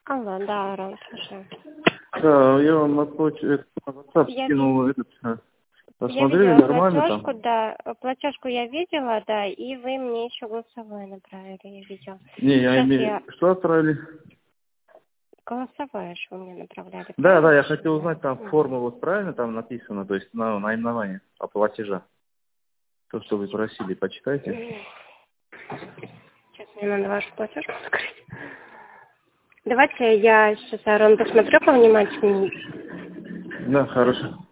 Алло, да, Арон, слушаю. Да, я вам на WhatsApp Я скинул я посмотрели, видела нормально платежку, там? да, платежку я видела, да, и вы мне еще голосовое направили, я видела. Не, я Сейчас имею... я Что отправили? голосовое, что вы мне направляли, Да, правильно? я хотел узнать, там Мгм. форма вот правильно там написано, то есть на наименование платежа. То, что вы просили, почитайте. Сейчас мне надо вашу платежку открыть. Давайте я сейчас, Арон, посмотрю повнимательнее. Да, хорошо.